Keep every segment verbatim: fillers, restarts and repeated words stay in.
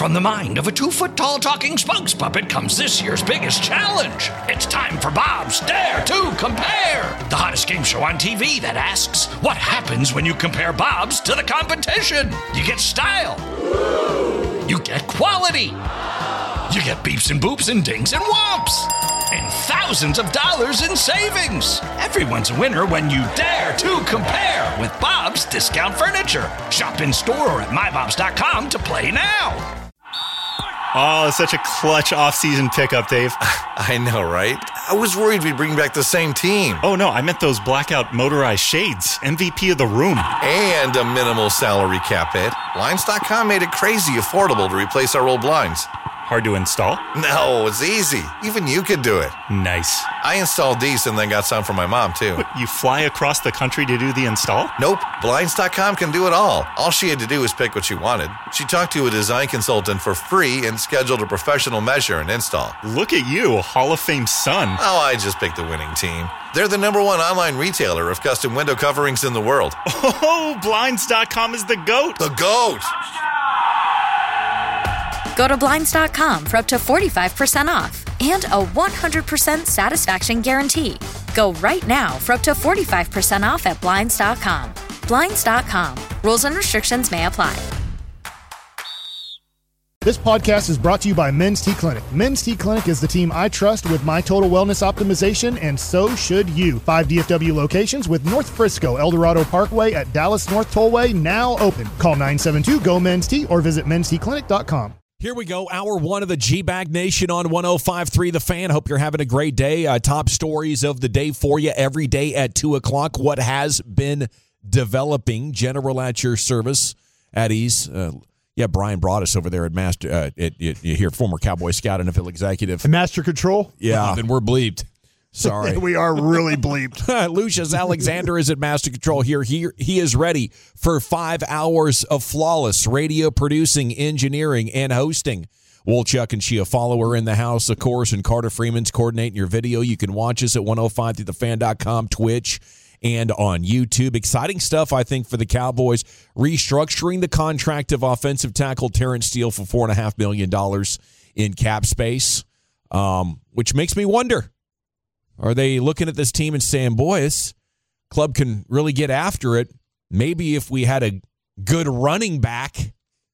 From the mind of a two-foot-tall talking spokes puppet comes this year's biggest challenge. It's time for Bob's Dare to Compare, the hottest game show on T V that asks, what happens when you compare Bobs to the competition? You get style. You get quality. You get beeps and boops and dings and whomps. And thousands of dollars in savings. Everyone's a winner when you dare to compare with Bob's Discount Furniture. Shop in store or at my bobs dot com to play now. Oh, such a clutch off-season pickup, Dave. I know, right? I was worried we'd bring back the same team. Oh, no, I meant those blackout motorized shades. M V P of the room. And a minimal salary cap hit. Blinds dot com made it crazy affordable to replace our old blinds. Hard to install? No, it's easy. Even you could do it. Nice. I installed these and then got some for my mom, too. What, you fly across the country to do the install? Nope. Blinds dot com can do it all. All she had to do was pick what she wanted. She talked to a design consultant for free and scheduled a professional measure and install. Look at you, Hall of Fame son. Oh, I just picked the winning team. They're the number one online retailer of custom window coverings in the world. Oh, Blinds dot com is the GOAT. The GOAT! Go to Blinds dot com for up to forty-five percent off and a one hundred percent satisfaction guarantee. Go right now for up to forty-five percent off at Blinds dot com. Blinds dot com. Rules and restrictions may apply. This podcast is brought to you by Men's T Clinic. Men's T Clinic is the team I trust with my total wellness optimization, and so should you. Five D F W locations with North Frisco, El Dorado Parkway at Dallas North Tollway now open. Call nine seven two, G O, Men's T or visit men's t clinic dot com. Here we go, hour one of the G-Bag Nation on one oh five point three The Fan. Hope you're having a great day. Uh, top stories of the day for you every day at two o'clock. What has been developing? General at your service at ease. Uh, yeah, Brian brought us over there at Master. Uh, at, at, you hear former Cowboy Scout and N F L executive. And Master Control? Yeah, then we're bleeped. Sorry. We are really bleeped. Lucius Alexander is at Master Control here. He, he is ready for five hours of flawless radio producing, engineering, and hosting. Wolchuk and Chiafalo are in the house, of course, and Carter Freeman's coordinating your video. You can watch us at one oh five through the fan dot com, Twitch, and on YouTube. Exciting stuff, I think, for the Cowboys. Restructuring the contract of offensive tackle Terrence Steele for four point five million dollars in cap space, um, which makes me wonder. Are they looking at this team and saying, boy, this club can really get after it? Maybe if we had a good running back,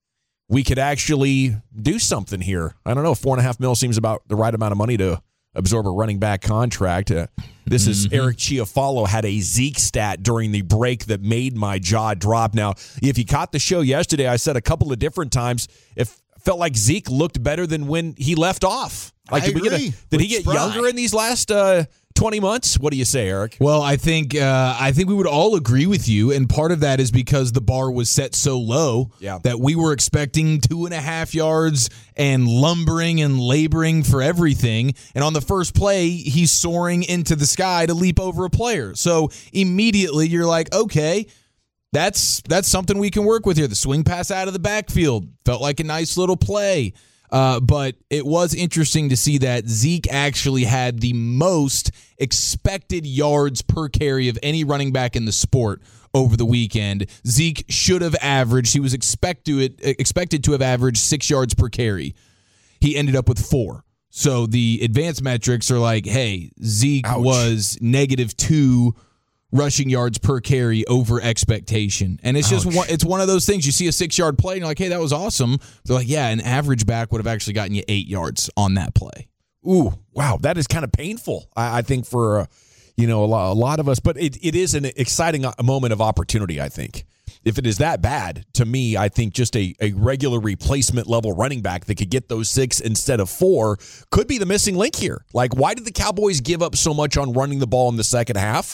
we could actually do something here. I don't know. Four and a half mil seems about the right amount of money to absorb a running back contract. Uh, this is mm-hmm. Eric Chiafalo had a Zeke stat during the break that made my jaw drop. Now, if you caught the show yesterday, I said a couple of different times, if felt like Zeke looked better than when he left off. Like, I did we agree. get a, did he get Spry. younger in these last uh, twenty months? What do you say, Eric? Well, I think uh, I think we would all agree with you, and part of that is because the bar was set so low yeah. that we were expecting two and a half yards and lumbering and laboring for everything. And on the first play, he's soaring into the sky to leap over a player. So immediately you're like, okay, that's that's something we can work with here. The swing pass out of the backfield felt like a nice little play. Uh, but it was interesting to see that Zeke actually had the most expected yards per carry of any running back in the sport over the weekend. Zeke should have averaged, he was expect to it, expected to have averaged six yards per carry. He ended up with four. So the advanced metrics are like, hey, Zeke Ouch. was negative two rushing yards per carry over expectation. And it's Ouch. just one, it's one of those things. You see a six-yard play, and you're like, hey, that was awesome. They're like, yeah, an average back would have actually gotten you eight yards on that play. Ooh, wow, that is kind of painful, I, I think, for uh, you know a lot, a lot of us. But it, it is an exciting moment of opportunity, I think. If it is that bad, to me, I think just a, a regular replacement level running back that could get those six instead of four could be the missing link here. Like, why did the Cowboys give up so much on running the ball in the second half?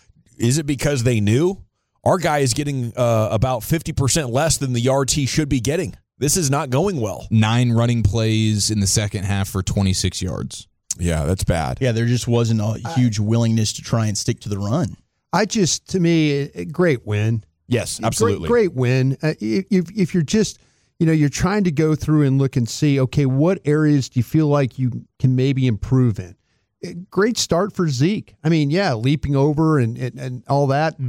Is it because they knew our guy is getting uh, about fifty percent less than the yards he should be getting? This is not going well. Nine running plays in the second half for twenty-six yards. Yeah, that's bad. Yeah, there just wasn't a huge willingness to try and stick to the run. I just, to me, a great win. Yes, absolutely. Great, great win. Uh, if, if you're just, you know, you're trying to go through and look and see, okay, what areas do you feel like you can maybe improve in? Great start for Zeke. I mean, yeah, leaping over and, and, and all that. And,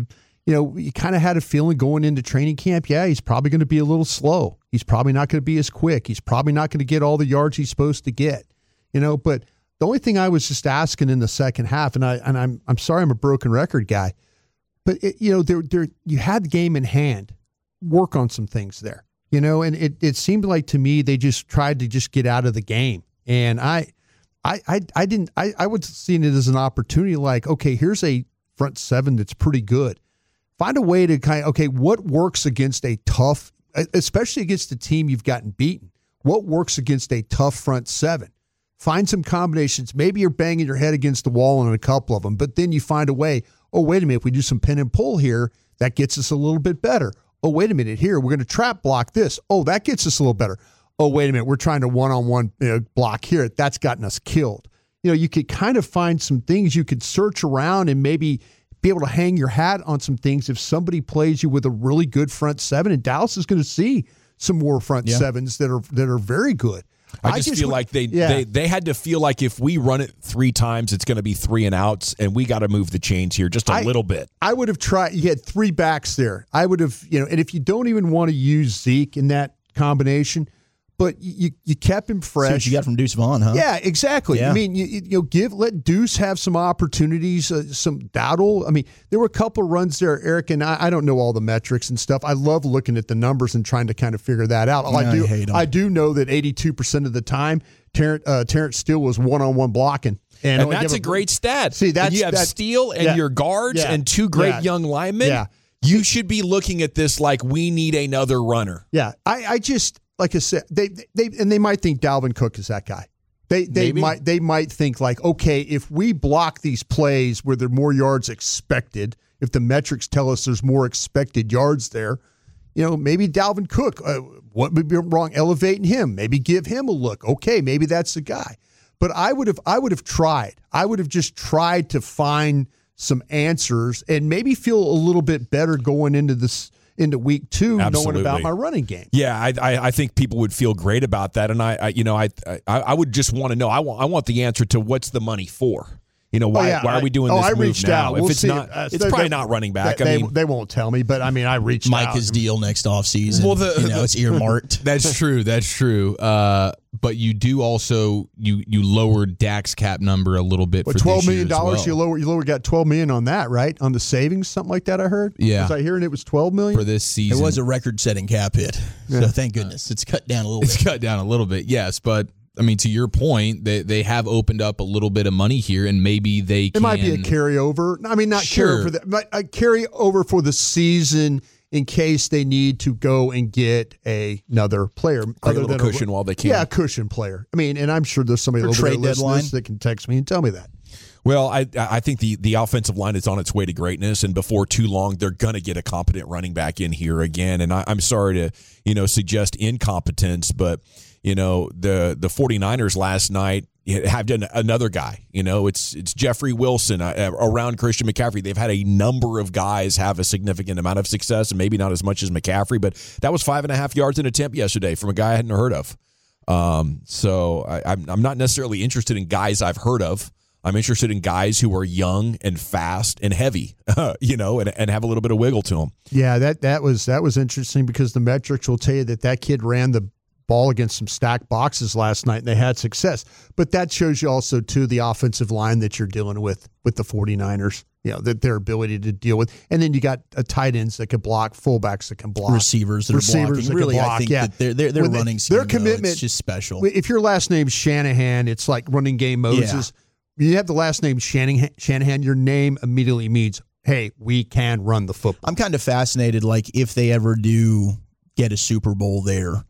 you know, you kind of had a feeling going into training camp, yeah, he's probably going to be a little slow. He's probably not going to be as quick. He's probably not going to get all the yards he's supposed to get, you know. But the only thing I was just asking in the second half, and I and I'm I'm sorry I'm a broken record guy, but it, you know, there there you had the game in hand. Work on some things there, you know, and it it seemed like to me they just tried to just get out of the game, and I I I, I didn't I I was seeing it as an opportunity. Like, okay, here's a front seven that's pretty good. Find a way to kind of, okay, what works against a tough, especially against a team you've gotten beaten? What works against a tough front seven? Find some combinations. Maybe you're banging your head against the wall on a couple of them, but then you find a way, oh, wait a minute, if we do some pin and pull here, that gets us a little bit better. Oh, wait a minute, here, we're going to trap block this. Oh, that gets us a little better. Oh, wait a minute, we're trying to one-on-one you know, block here. That's gotten us killed. You know, you could kind of find some things you could search around and maybe be able to hang your hat on some things if somebody plays you with a really good front seven, and Dallas is going to see some more front yeah. sevens that are that are very good. I just, I just feel like they, yeah. they they had to feel like if we run it three times, it's going to be three and outs, and we got to move the chains here just a I, little bit. I would have tried. You had three backs there. I would have, you know, and if you don't even want to use Zeke in that combination, but you you kept him fresh. See what you got from Deuce Vaughn, huh? Yeah, exactly. Yeah. I mean, you, you know, give let Deuce have some opportunities, uh, some Dowdle. I mean, there were a couple runs there, Eric, and I, I don't know all the metrics and stuff. I love looking at the numbers and trying to kind of figure that out. All yeah, I do, I, hate I do know that eighty-two percent of the time, Terrence, uh, Terrence Steele was one-on-one blocking. And, and that's a great stat. See, that's, and you have that, Steele and yeah, your guards yeah, and two great yeah, young linemen. Yeah. You should be looking at this like we need another runner. Yeah, I, I just like I said, they they and they might think Dalvin Cook is that guy. They they Maybe. might they might think like, okay, if we block these plays where there are more yards expected, if the metrics tell us there's more expected yards there, you know, maybe Dalvin Cook. Uh, what would be wrong? Elevating him, maybe give him a look. Okay, maybe that's the guy. But I would have I would have tried. I would have just tried to find some answers and maybe feel a little bit better going into this into week two, Absolutely. knowing about my running game. Yeah, I, I I think people would feel great about that, and I, I you know I, I I would just want to know. I want I want the answer to what's the money for. You know, why oh, yeah. why are we doing I, this oh, I move reached now? out. If we'll it's see. not, uh, it's they, probably they, not running back. They, I mean, they won't tell me, but I mean, I reached Mike out. his deal next offseason. Well, the, you know, the, it's earmarked. That's true. That's true. Uh, but you do also you you lowered Dak's cap number a little bit. What, for twelve this million year as dollars? well. You lower you lower got twelve million on that, right? On the savings, something like that. I heard. Yeah, was I hearing it was twelve million for this season? It was a record-setting cap hit, Yeah. so thank goodness it's cut down a little It's bit. cut down a little bit, yes, but. I mean, to your point, they they have opened up a little bit of money here, and maybe they It can. might be a carryover. I mean, not Sure. carry over, the, but a carry over for the season in case they need to go and get a, another player. Create a other little than cushion while they can. Yeah, a cushion player. I mean, and I'm sure there's somebody For over trade there listening deadline? that can text me and tell me that. Well, I I think the, the offensive line is on its way to greatness, and before too long, they're going to get a competent running back in here again. And I, I'm sorry to you know suggest incompetence, but you know the the 49ers last night have done another guy. You know, it's it's Jeffrey Wilson uh, around Christian McCaffrey. They've had a number of guys have a significant amount of success, and maybe not as much as McCaffrey, but that was five and a half yards an attempt yesterday from a guy I hadn't heard of. Um, so I, I'm I'm not necessarily interested in guys I've heard of. I'm interested in guys who are young and fast and heavy, you know, and, and have a little bit of wiggle to them. Yeah, that that was that was interesting because the metrics will tell you that that kid ran the ball against some stacked boxes last night and they had success. But that shows you also, too, the offensive line that you're dealing with with the 49ers, you know, that their ability to deal with. And then you got a tight ends that can block, fullbacks that can block. Receivers that Receivers are blocking. that really, can block, I think yeah. that their, their, their When they- running scheme, their commitment, though, it's just special. If your last name's Shanahan, it's like running game Moses. Yeah. You have the last name Shanahan, Shanahan, your name immediately means, hey, we can run the football. I'm kind of fascinated, like, if they ever do get a Super Bowl there.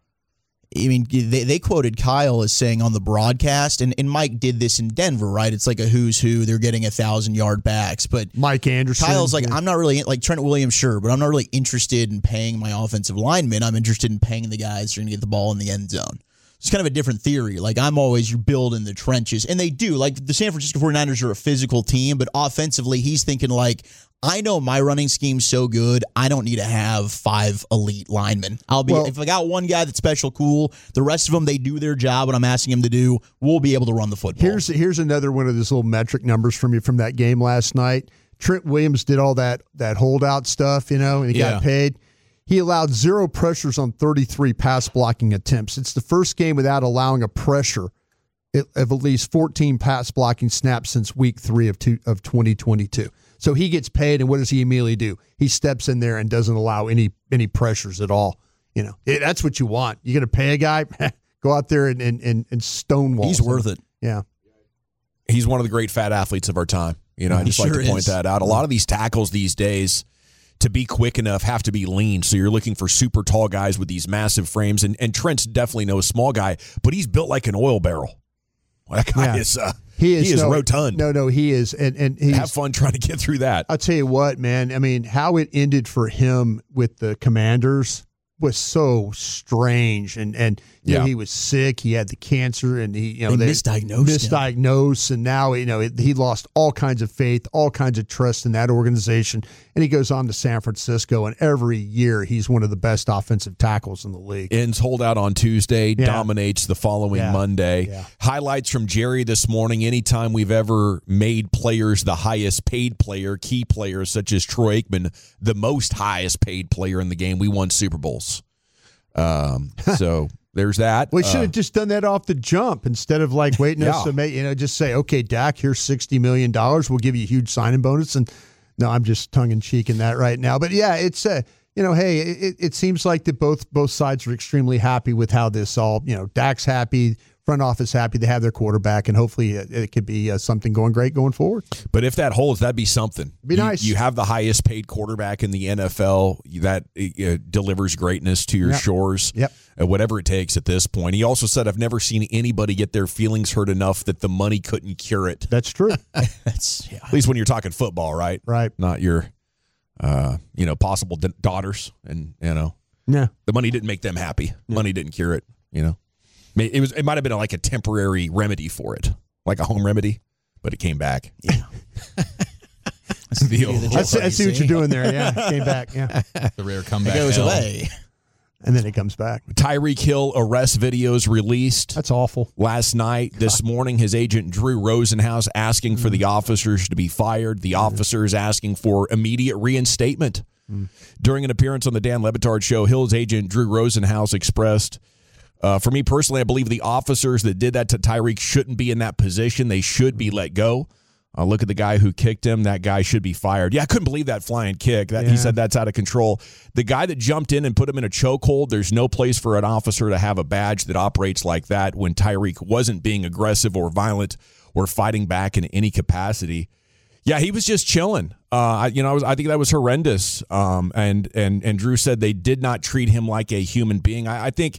I mean, they, they quoted Kyle as saying on the broadcast, and, and Mike did this in Denver, right? It's like a who's who. They're getting a thousand-yard backs. But Mike Anderson. Kyle's like, yeah. I'm not really, like Trent Williams, sure, but I'm not really interested in paying my offensive linemen. I'm interested in paying the guys who are going to get the ball in the end zone. It's kind of a different theory. Like, I'm always, you build in the trenches. And they do. Like, the San Francisco 49ers are a physical team, but offensively, he's thinking, like, I know my running scheme's so good, I don't need to have five elite linemen. I'll be, well, if I got one guy that's special, cool. The rest of them, they do their job, what I'm asking them to do. We'll be able to run the football. Here's, here's another one of those little metric numbers from you from that game last night. Trent Williams did all that that holdout stuff, you know, and he Yeah. got paid. He allowed zero pressures on thirty-three pass blocking attempts. It's the first game without allowing a pressure of at least fourteen pass blocking snaps since week three of two, of twenty twenty-two. So he gets paid, and what does he immediately do? He steps in there and doesn't allow any any pressures at all. You know, it, that's what you want. You're going to pay a guy, go out there and and, and, and stonewall. He's worth it. Yeah. He's one of the great fat athletes of our time. You know, I He just like sure to point is. that out. A lot of these tackles these days, to be quick enough, have to be lean. So you're looking for super tall guys with these massive frames. And, and Trent's definitely no small guy, but he's built like an oil barrel. That guy Yeah. is, uh, He is, he is no, rotund. No, no, he is. And, and he's, Have fun trying to get through that. I'll tell you what, man. I mean, how it ended for him with the Commanders was so strange. And, and you know, Yeah. he was sick. He had the cancer, and he, you know, They misdiagnosed him. misdiagnosed. And now, you know, it, he lost all kinds of faith, all kinds of trust in that organization. And he goes on to San Francisco, and every year he's one of the best offensive tackles in the league. Ends holdout on Tuesday, Yeah. dominates the following Yeah. Monday. Yeah. Highlights from Jerry this morning. Anytime we've ever made players the highest paid player, key players such as Troy Aikman, the most highest paid player in the game, we won Super Bowls. Um, so there's that. We should Uh, have just done that off the jump instead of like waiting us Yeah. to make, you know, just say, okay, Dak, here's sixty million dollars. We'll give you a huge signing bonus. And no, I'm just tongue in cheek in that right now. But yeah, it's, uh, you know, hey, it, it seems like that both both sides are extremely happy with how this all, you know, Dak's happy, front office happy to have their quarterback, and hopefully it, it could be uh, something going great going forward. But if that holds, that'd be something. Be You- nice. You have the highest paid quarterback in the N F L that uh, delivers greatness to your Yep. shores, Yep. uh, whatever it takes at this point. He also said, I've never seen anybody get their feelings hurt enough that the money couldn't cure it. That's true. That's yeah. At least when you're talking football, right? Right. Not your, uh, you know, possible d- daughters. And, you know, Yeah. the money didn't make them happy. Money didn't cure it, you know. May- It was. It might have been like a temporary remedy for it, like a home remedy, but it came back. Yeah. The old- I see, I see what you're doing there. Yeah. Came back. Yeah. The rare It comeback. goes hell. away. And then it comes back. Tyreek Hill arrest videos released That's awful. last night. This morning, his agent Drew Rosenhaus asking for the officers to be fired. The officers asking for immediate reinstatement. During an appearance on the Dan Le Batard show, Hill's agent Drew Rosenhaus expressed, uh, for me personally, I believe the officers that did that to Tyreek shouldn't be in that position. They should be let go. Uh, look at the guy who kicked him. That guy should be fired. Yeah, I couldn't believe that flying kick. That, He Yeah. said that's out of control. The guy that jumped in and put him in a chokehold, there's no place for an officer to have a badge that operates like that when Tyreek wasn't being aggressive or violent or fighting back in any capacity. Yeah, he was just chilling. Uh, I- you know, I, was, I think that was horrendous. Um, and and and Drew said they did not treat him like a human being. I, I think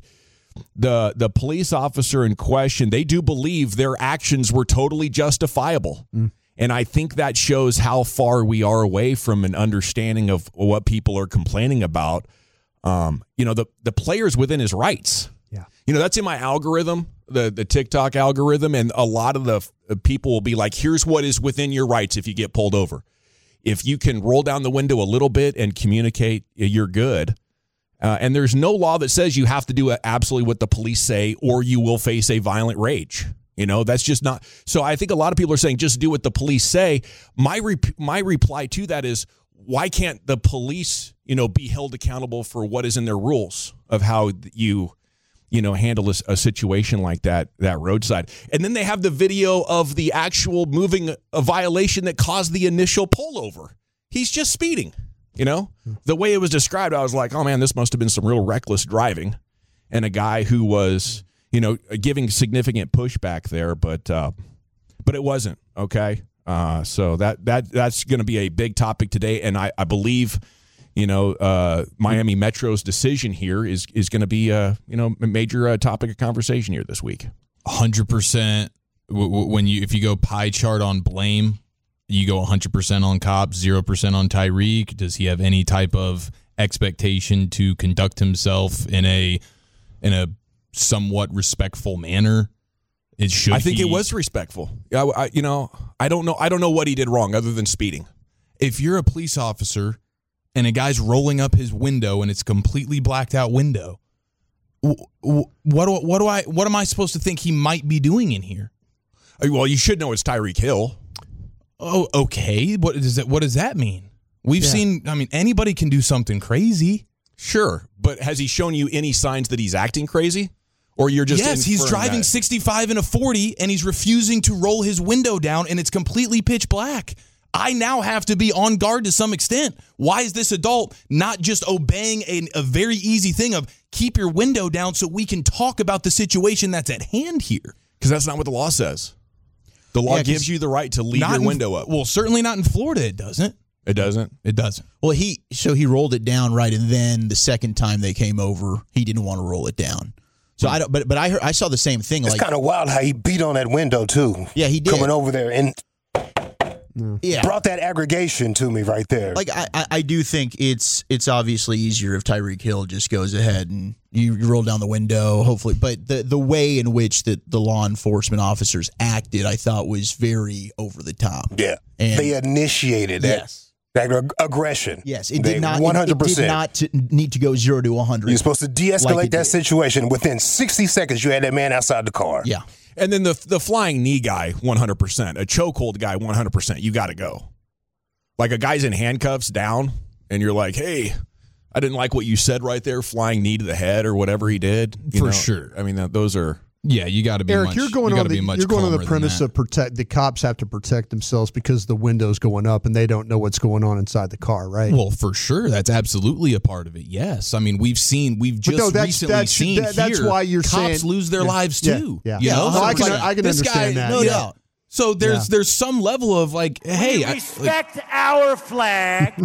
the the police officer in question, they do believe their actions were totally justifiable. And I think that shows how far we are away from an understanding of what people are complaining about. Um, you know, the the player's within his rights. Yeah. You know, that's in my algorithm, the the TikTok algorithm, and a lot of the uh, people will be like, here's what is within your rights if you get pulled over. If you can roll down the window a little bit and communicate, you're good. Uh, and there's no law that says you have to do absolutely what the police say or you will face a violent rage. You know, that's just not. So I think a lot of people are saying just do what the police say. My rep- my reply to that is, why can't the police, you know, be held accountable for what is in their rules of how you, you know, handle a, a situation like that, that roadside. And then they have the video of the actual moving a violation that caused the initial pullover. He's just speeding, you know. The way it was described, I was like, oh, man, this must have been some real reckless driving. And a guy who was, you know, giving significant pushback there, but uh, but it wasn't, okay? Uh, so that that that's going to be a big topic today, and I, I believe, you know, uh, Miami Metro's decision here is is going to be a, you know, a major uh, topic of conversation here this week. one hundred percent when you if you go pie chart on blame, you go one hundred percent on Cobb, zero percent on Tyreek. Does he have any type of expectation to conduct himself in a in a somewhat respectful manner? It should. I think he, it was respectful. I, I, you know, I don't know. I don't know what he did wrong other than speeding. If you're a police officer and a guy's rolling up his window and it's a completely blacked out window, what do, what do I what am I supposed to think he might be doing in here? Well, you should know it's Tyreek Hill. Oh, okay. What does that? What does that mean? We've Yeah. seen. I mean, anybody can do something crazy. Sure, but has he shown you any signs that he's acting crazy? Or you're just yes, he's inferring driving that? sixty-five in a forty, and he's refusing to roll his window down, and it's completely pitch black. I now have to be on guard to some extent. Why is this adult not just obeying a, a very easy thing of keep your window down so we can talk about the situation that's at hand here? Because that's not what the law says. The law Yeah, 'cause gives you the right to leave Not your in- window up. Well, certainly not in Florida. It doesn't. It doesn't. It doesn't. Well, he so he rolled it down right, and then the second time they came over, he didn't want to roll it down. So I don't. But but I heard, I saw the same thing. It's like kind of wild how he beat on that window too. Yeah, he did. Coming over there and yeah. brought that aggregation to me right there. Like I, I, I do think it's it's obviously easier if Tyreek Hill just goes ahead and you, you roll down the window, hopefully. But the the way in which the, the law enforcement officers acted, I thought was very over the top. Yeah, And- they initiated that. Yes. That ag- aggression. Yes, it They- did not. one hundred It, it did percent. not t- need to go zero to one hundred. You're supposed to de-escalate like it that did. situation. Within sixty seconds, you had that man outside the car. Yeah. And then the the flying knee guy, one hundred percent. A chokehold guy, one hundred percent. You got to go. Like a guy's in handcuffs down, and you're like, hey, I didn't like what you said right there, flying knee to the head or whatever he did. You For know? sure. I mean, that, those are... Yeah, you got to be. Eric, much, you're going you on gotta the be much you're going on calmer the than premise that. of protect the cops have to protect themselves because the window's going up and they don't know what's going on inside the car, right? Well, for sure, that's absolutely a part of it. Yes, I mean we've seen, we've But just no, that's- recently that's- seen that- that's here why you're cops saying- lose their yeah, lives yeah, too. yeah. You Yeah, know, no, I it's can- like, I can this understand guy, that, no yeah. doubt. So there's Yeah. there's some level of like, hey, I, like, Respect our flag.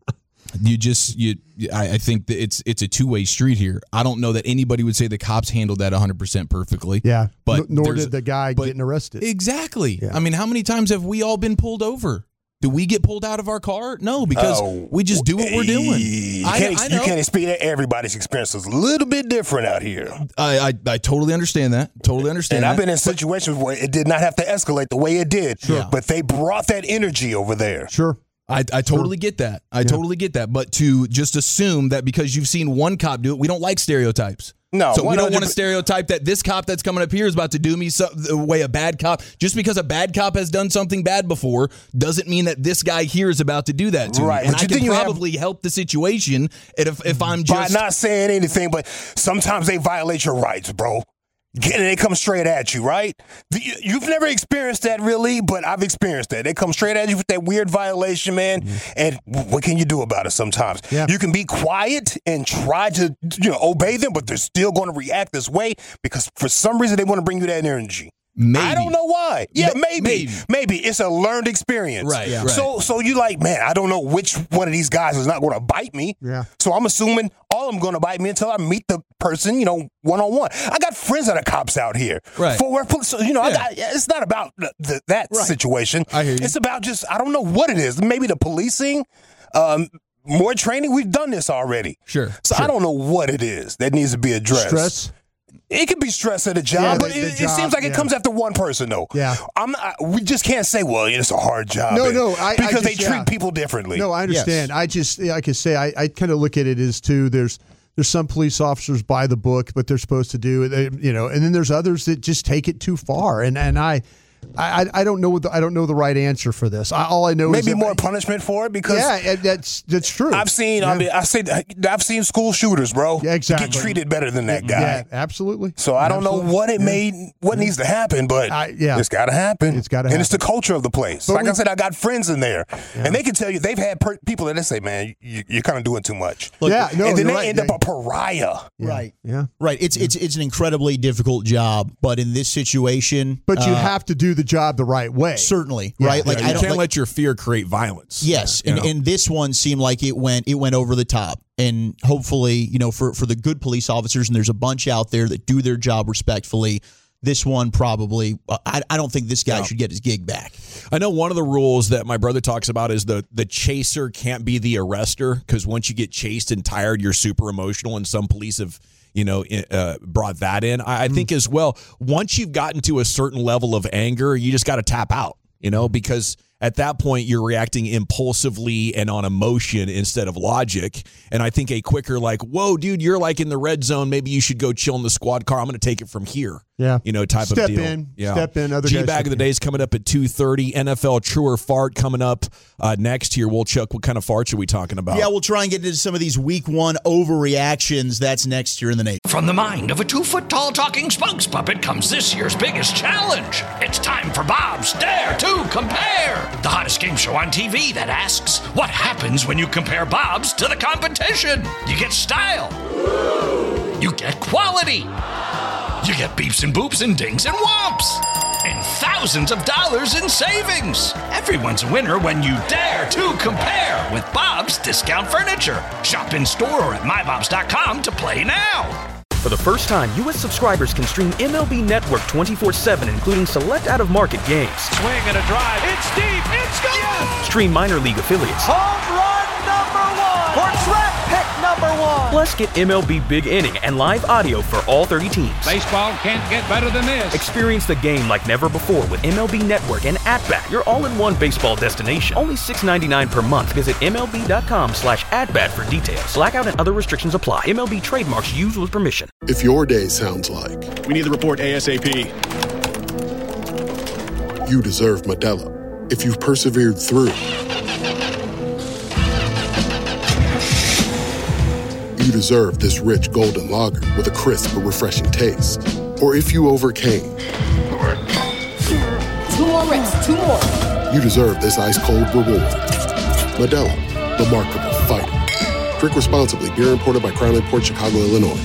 you just you. I, I think that it's it's a two way street here. I don't know that anybody would say the cops handled that one hundred percent perfectly. yeah, but N- nor there's- did the guy but- getting arrested. Exactly. Yeah. I mean, how many times have we all been pulled over? Do we get pulled out of our car? No, because Oh, we just do what we're doing. You I, can't, I you know. can't expect that. Everybody's experience is a little bit different out here. I, I I totally understand that. Totally understand And that. I've been in situations where it did not have to escalate the way it did. Sure. But they brought that energy over there. Sure. I, I totally get that. I totally get that. But to just assume that because you've seen one cop do it, we don't like stereotypes. No, So we don't want to one hundred stereotype that this cop that's coming up here is about to do me so, the way a bad cop. Just because a bad cop has done something bad before doesn't mean that this guy here is about to do that to Right, me. And but I you can think you have- probably help the situation if if I'm By just not saying anything, but sometimes they violate your rights, bro. And they come straight at you, right? The- You've never experienced that really, but I've experienced that. They come straight at you with that weird violation, man. Mm-hmm. And what can you do about it sometimes? Yeah. You can be quiet and try to, you know, obey them, but they're still going to react this way because for some reason they want to bring you that energy. maybe I don't know why. Yeah, Ma- maybe. maybe. maybe. It's a learned experience. Right, Yeah. right. So so you like, man, I don't know which one of these guys is not going to bite me. Yeah. So I'm assuming all of them going to bite me until I meet the person, you know, one-on-one. I got friends that are cops out here. Right. For work, so, you know, I Yeah. got, it's not about the, the, that Right. situation. I hear you. It's about just, I don't know what it is. Maybe the policing, um, more training. We've done this already. Sure. So I don't know what it is that needs to be addressed. Stress. It could be stress at a job, Yeah, but the- it, the it job, seems like it yeah. comes after one person, though. Yeah. I'm not, we just can't say, well, it's a hard job. No, and- no, I- I because they just- treat yeah. people differently. No, I understand. I just, like I say, I, I kind of look at it as too. There's there's some police officers by the book, what they're supposed to do, they, you know, and then there's others that just take it too far. And and I, I, I don't know what the, I don't know the right answer for this. I, all I know is Maybe that- more punishment for it because Yeah, and that's that's true. I've seen. Yeah. I mean, I say I've seen school shooters, bro. Yeah, exactly. Get treated better than that guy. Yeah, absolutely. So I don't Absolutely. know what it Yeah. made, what needs to happen, but I- yeah. it's got to happen. It's gotta and it's the happen. culture of the place. But like I we- said, I got friends in there, and they can tell you they've had per- people that they say, "Man, you, you're kind of doing too much." Yeah, no, and then you're they right. end Yeah. up a pariah. Right. Yeah. Right. It's it's it's an incredibly difficult job, but in this situation, But you uh, have to do the job the right way. certainly Yeah. right. Like Yeah, I you don't can't like, let your fear create violence. Yes, You and, know? and this one seemed like it went it went over the top, and hopefully, you know, for for the good police officers, and there's a bunch out there that do their job respectfully. This one probably, I, I don't think this guy No. should get his gig back. I know one of the rules that my brother talks about is the the chaser can't be the arrestor, because once you get chased and tired, you're super emotional, and some police have, you know, uh, brought that in. I, I think as well, once you've gotten to a certain level of anger, you just got to tap out, you know, because At that point, you're reacting impulsively and on emotion instead of logic. And I think a quicker like, whoa, dude, you're like in the red zone. Maybe you should go chill in the squad car. I'm going to take it from here. Yeah. You know, type step of deal. in, yeah. Step in. Other G-Bag of the Day is coming up at two thirty. N F L True or Fart coming up uh, next here. Well, Chuck, what kind of farts are we talking about? Yeah, we'll try and get into some of these week one overreactions. That's next year in the Nation. From the mind of a two-foot-tall talking spokes puppet comes this year's biggest challenge. It's time for Bob's Dare to Compare, the hottest game show on T V that asks, what happens when you compare Bob's to the competition? You get style. You get quality. You get beeps and boops and dings and whomps. And thousands of dollars in savings. Everyone's a winner when you dare to compare with Bob's Discount Furniture. Shop in store or at my bobs dot com to play now. For the first time, U S subscribers can stream M L B Network twenty-four seven, including select out-of-market games. Swing and a drive. It's deep. It's gone. Yes. Stream minor league affiliates. Home run number one. Or draft pick number one. Plus, get M L B Big Inning and live audio for all thirty teams. Baseball can't get better than this. Experience the game like never before with M L B Network and At-Bat, your all-in-one baseball destination. Only six dollars and ninety-nine cents per month. Visit M L B dot com slash at-bat for details. Blackout and other restrictions apply. M L B trademarks used with permission. If your day sounds like, we need the report ASAP, you deserve Modelo. If you've persevered through, you deserve this rich golden lager with a crisp but refreshing taste. Or if you overcame, two more reps, two more. You deserve this ice cold reward. Modelo, the Remarkable Fighter. Drink responsibly. Beer imported by Crown Port Chicago, Illinois.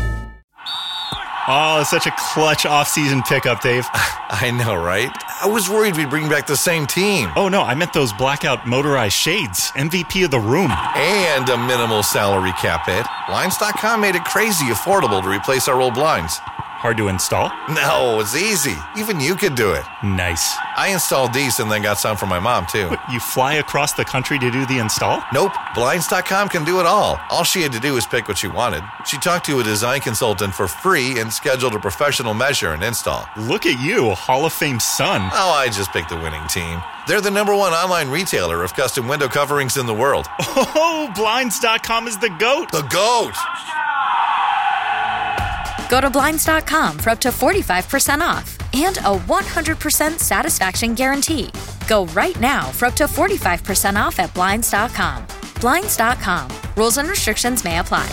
Oh, such a clutch off-season pickup, Dave. I know, right? I was worried we'd bring back the same team. Oh, no, I meant those blackout motorized shades. M V P of the room. And a minimal salary cap hit. Blinds dot com made it crazy affordable to replace our old blinds. Hard to install? No, it's easy. Even you could do it. Nice. I installed these and then got some for my mom, too. What, you fly across the country to do the install? Nope. Blinds dot com can do it all. All she had to do was pick what she wanted. She talked to a design consultant for free and scheduled a professional measure and install. Look at you, Hall of Fame son. Oh, I just picked the winning team. They're the number one online retailer of custom window coverings in the world. Oh, Blinds dot com is the GOAT. The GOAT! Go to Blinds dot com for up to forty-five percent off and a one hundred percent satisfaction guarantee. Go right now for up to forty-five percent off at Blinds dot com. Blinds dot com. Rules and restrictions may apply.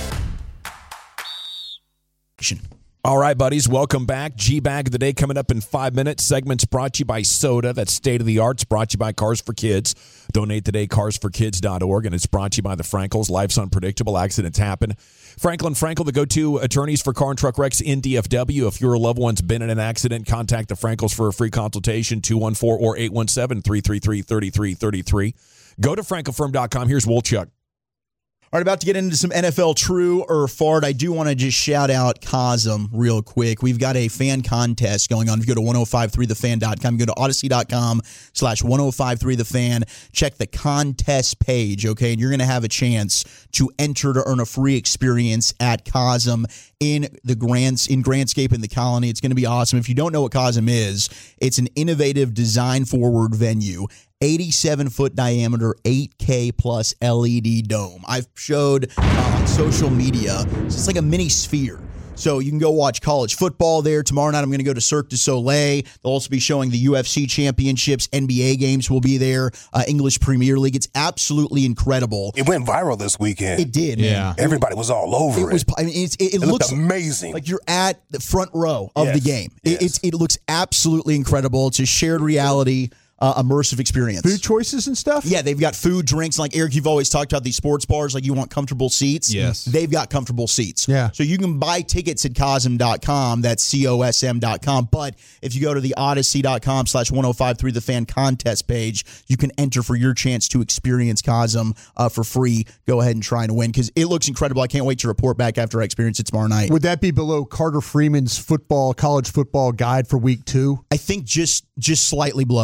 All right, buddies, welcome back. G-Bag of the Day coming up in five minutes. Segment's brought to you by Soda. That's state-of-the-art. It's brought to you by Cars for Kids. Donate today, cars for kids dot org. And it's brought to you by the Frankels. Life's unpredictable. Accidents happen. Franklin Frankel, the go-to attorneys for car and truck wrecks in D F W. If your loved one's been in an accident, contact the Frankels for a free consultation, two one four or eight one seven, three three three, three three three three. Go to frankel firm dot com. Here's Wolchuk. All right, about to get into some N F L True or Fart. I do want to just shout out Cosm real quick. We've got a fan contest going on. If you go to ten fifty-three the fan dot com, you go to odyssey dot com slash ten fifty-three the fan, check the contest page, okay? And you're going to have a chance to enter to earn a free experience at Cosm in the Grants, in Grantscape in the Colony. It's going to be awesome. If you don't know what Cosm is, it's an innovative design-forward venue. eighty-seven foot diameter, eight K plus L E D dome. I've showed uh, on social media, it's just like a mini sphere. So you can go watch college football there. Tomorrow night I'm going to go to Cirque du Soleil. They'll also be showing the U F C championships. N B A games will be there. Uh, English Premier League. It's absolutely incredible. It went viral this weekend. It did, yeah. man. Everybody was all over it. It, was, I mean, it's, it, it, it looks looked amazing. Like you're at the front row of yes. the game. Yes. It, it's, it looks absolutely incredible. It's a shared reality Uh, immersive experience. Food choices and stuff? Yeah, they've got food, drinks. Like, Eric, you've always talked about these sports bars. Like, you want comfortable seats. Yes. They've got comfortable seats. Yeah. So you can buy tickets at cosm dot com. That's C O S M dot com. But if you go to the odyssey dot com slash ten fifty-three the fan contest page, you can enter for your chance to experience Cosm uh, for free. Go ahead and try and win because it looks incredible. I can't wait to report back after I experience it tomorrow night. Would that be below Carter Freeman's football, college football guide for week two? I think just just slightly below it, yeah. Yeah,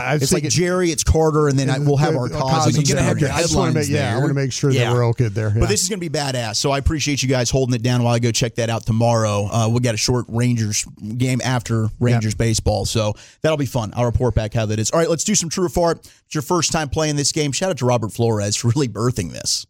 I was it's like thinking- Jerry, it's Carter, and then I, we'll have our Uh, causes. Cosins and there. have your I just wanna headlines make- yeah, I there. wanna make sure that Yeah. we're all good there, yeah. But this is going to be badass. So I appreciate you guys holding it down while I go check that out tomorrow. Uh, we'll get a short Rangers game after Rangers Yeah. baseball, so that'll be fun. I'll report back how that is. All right, let's do some true or false. It's your first time playing this game. Shout out to Robert Flores for really birthing this.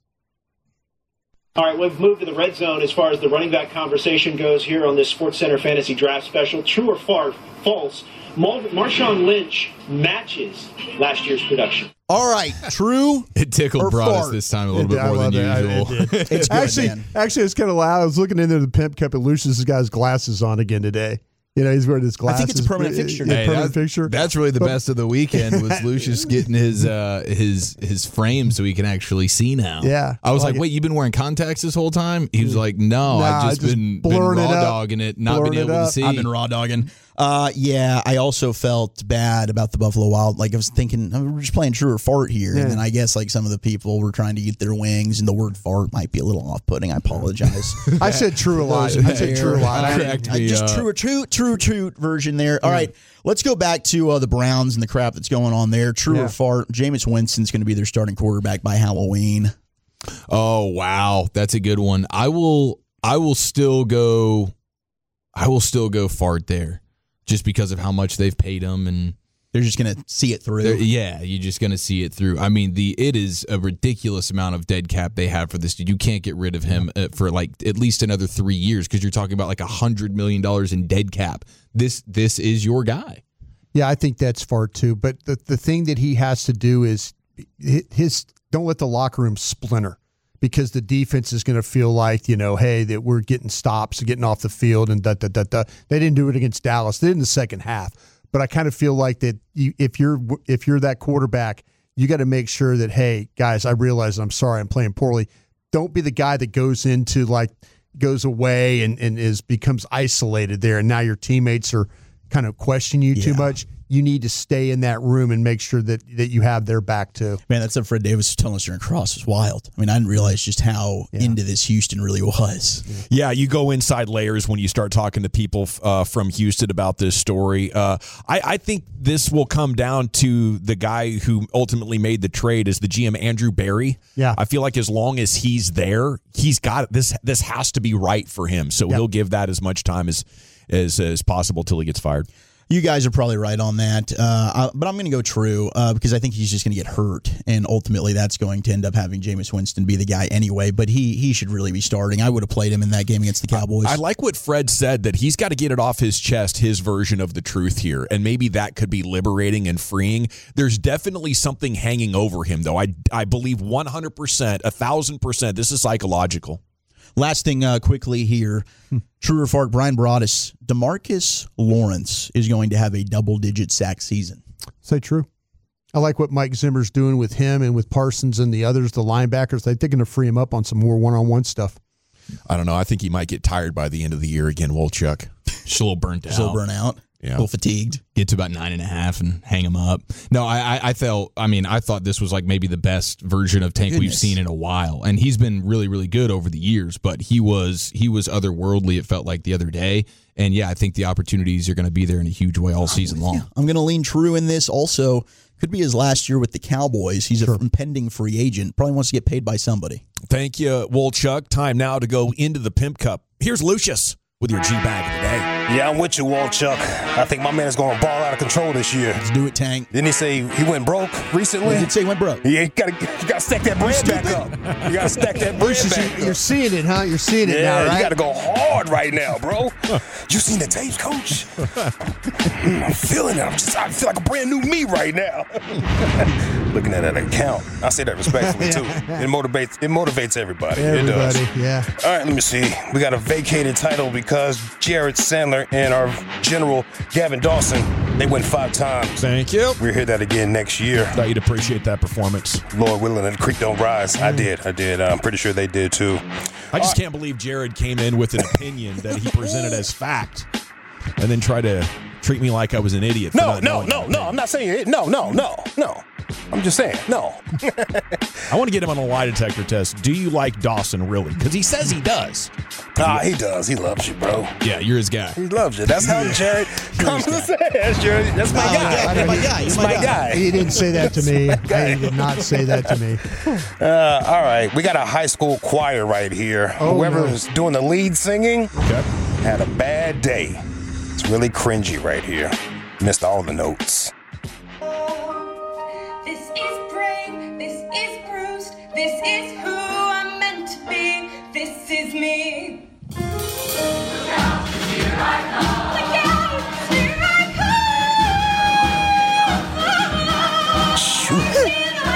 All right, we've moved to the red zone as far as the running back conversation goes here on this SportsCenter Fantasy Draft Special. True or far, false? Mar- Marshawn Lynch matches last year's production. All right, true. It tickled or Broadus fart? this time a little It bit did. more I than love it. I- usual. it did. It's good, actually, man. actually, it's kind of loud. I was looking into the Pimp Cup, and Lucius has got his glasses on again today. You know, he's wearing his I glasses. think it's a permanent fixture. Yeah, Hey, permanent that's, fixture. that's really the But- best of the weekend was Lucius getting his uh, his his frame so he can actually see now. Yeah. I was Like like, it. wait, you've been wearing contacts this whole time? He was like, no, Nah, I've just, just been, been blurring raw it up. dogging it, not Blurring being it able to up. see. I've been raw dogging. Uh, yeah, I also felt bad about the Buffalo Wild. Like I was thinking, I mean, we're just playing true or fart here, Yeah. and then I guess like some of the people were trying to get their wings, and the word fart might be a little off-putting. I apologize. I said true a lot. I said true a lot. I- Correct I me, just uh, true or true, true, true version there. All right, let's go back to uh, the Browns and the crap that's going on there. True Yeah. or fart? Jameis Winston's going to be their starting quarterback by Halloween. Oh wow, that's a good one. I will I will still go I will still go fart there. Just because of how much they've paid him, and they're just going to see it through. Yeah, you're just going to see it through. I mean, the it is a ridiculous amount of dead cap they have for this dude. You can't get rid of him uh, for like at least another three years because you're talking about like a hundred million dollars in dead cap. This this is your guy. Yeah, I think that's far too. But the the thing that he has to do is his don't let the locker room splinter, because the defense is going to feel like, you know, hey, that we're getting stops, getting off the field, and da da da da. They didn't do it against Dallas. They did in the second half. But I kind of feel like that you, if you're if you're that quarterback, you got to make sure that, hey, guys, I realize I'm sorry I'm playing poorly. Don't be the guy that goes into like goes away and, and is becomes isolated there, and now your teammates are kind of questioning you Yeah. too much. You need to stay in that room and make sure that, that you have their back too. Man, that stuff Fred Davis was telling us during Cross was wild. I mean, I didn't realize just how into this Houston really was. Yeah, you go inside layers when you start talking to people uh, from Houston about this story. Uh, I, I think this will come down to the guy who ultimately made the trade is the G M, Andrew Berry. Yeah. I feel like as long as he's there, he's got it. This this has to be right for him. So Yeah. he'll give that as much time as as, as possible till he gets fired. You guys are probably right on that, uh, I, but I'm going to go true uh, because I think he's just going to get hurt, and ultimately that's going to end up having Jameis Winston be the guy anyway. But he he should really be starting. I would have played him in that game against the Cowboys. I like what Fred said, that he's got to get it off his chest, his version of the truth here, and maybe that could be liberating and freeing. There's definitely something hanging over him, though. I, I believe one hundred percent, one thousand percent, this is psychological. Last thing uh, quickly here, true or false, Brian Broaddus, DeMarcus Lawrence is going to have a double-digit sack season. Say true. I like what Mike Zimmer's doing with him and with Parsons and the others, the linebackers. They're going to free him up on some more one-on-one stuff. I don't know. I think he might get tired by the end of the year again, Wolchuk. Just a little burnt out. Just a little burnt out. Yeah. A little fatigued. Get to about nine and a half and hang him up. No, I, I, I felt, I mean, I thought this was like maybe the best version of Tank Goodness. we've seen in a while. And he's been really, really good over the years, but he was, he was otherworldly, it felt like the other day. And yeah, I think the opportunities are going to be there in a huge way all season long. Yeah, I'm going to lean true in this also. Could be his last year with the Cowboys. He's an impending free agent. Probably wants to get paid by somebody. Thank you, Wolchuk. Time now to go into the Pimp Cup. Here's Lucius with your G-Bag of the day. Yeah, I'm with you, Walchuk. I think my man is going to ball out of control this year. Let's do it, Tank. Didn't he say he went broke recently? He did say he went broke. Yeah, you got to you got to stack that bread back up. You got to stack that bread Lucius, back you, you're up. seeing it, huh? You're seeing it Yeah, now, right? you got to go hard right now, bro. You seen the tapes, coach? Mm, I'm feeling it. I'm just, I feel like a brand new me right now. Looking at that account, I say that respectfully too. It motivates, it motivates everybody. It does. Everybody, yeah. All right, let me see. We got a vacated title because Jared Sandler and our general Gavin Dawson, they win five times. Thank you. We'll hear that again next year. Thought you'd appreciate that performance. Lord willing, and the creek don't rise. I did. I did. I'm pretty sure they did too. I just can't believe Jared came in with an opinion that he presented as fact and then tried to treat me like I was an idiot. for No, not no, knowing no, that. no. I'm not saying it. No, no, no, no. I'm just saying, no. I want to get him on a lie detector test. Do you like Dawson, really? Because he says he does. Ah, he does. He loves you, bro. Yeah, you're his guy. He loves you. That's how Jared comes to say. That's Jared. That's my Oh, guy. yeah, That's my guy. He's My my guy. guy. He didn't say that to me. He did not say that to me. Uh, all right, we got a high school choir right here. Oh, Whoever no. was doing the lead singing Okay. had a bad day. It's really cringy right here. Missed all the notes. This is brave, this is bruised, this is who I'm meant to be, this is me. Look out, here I come. Look out, here I come. Shoot.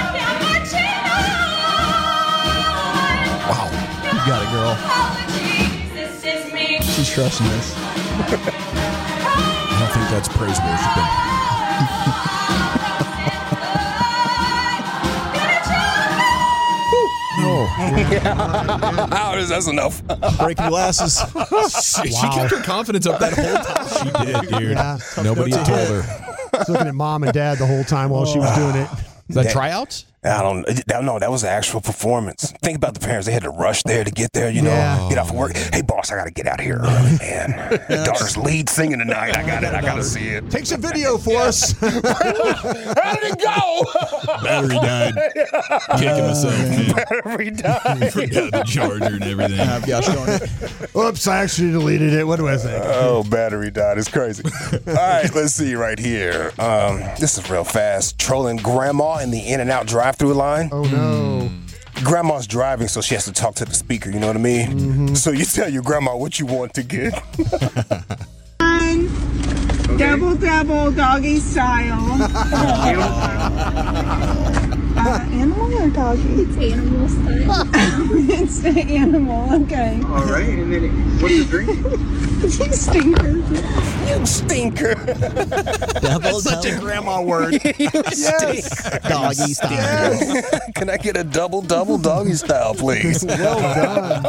Wow. You got it, girl. Apologies, this is me. She's trusting this. I don't think that's praise worshiping. No. Oh, that's enough. Breaking glasses. She, she Wow. kept her confidence up that whole time. She did, dude. Yeah. Nobody note told to her. I was looking at mom and dad the whole time while she was doing it. Is that That- tryouts? I don't that- no, that was the actual performance. Think about the parents. They had to rush there to get there, you know, Yeah. get off of work. Hey, boss, I got to get out here early, man. Daughter's lead singing tonight. I got it. I got to see it. Take some video for us. How did it go? Battery died. Kicking myself, man. Battery died. Forgot the charger and everything. I've got on it. Oops, I actually deleted it. What do I think? Oh, battery died. It's crazy. All right, let's see right here. Um, this is real fast. Trolling grandma in the In-N-Out drive-through line. Oh, no. Grandma's driving, so she has to talk to the speaker. You know what I mean? Mm-hmm. So you tell your grandma what you want to get. Double, double, doggy style. uh, animal or doggy? It's animal style. It's the animal, okay. All right, and then it, what's the drink? You stinker. You stinker. Double, Such a grandma word. Yes. doggy style. Can I get a double, double doggy style, please? Well done.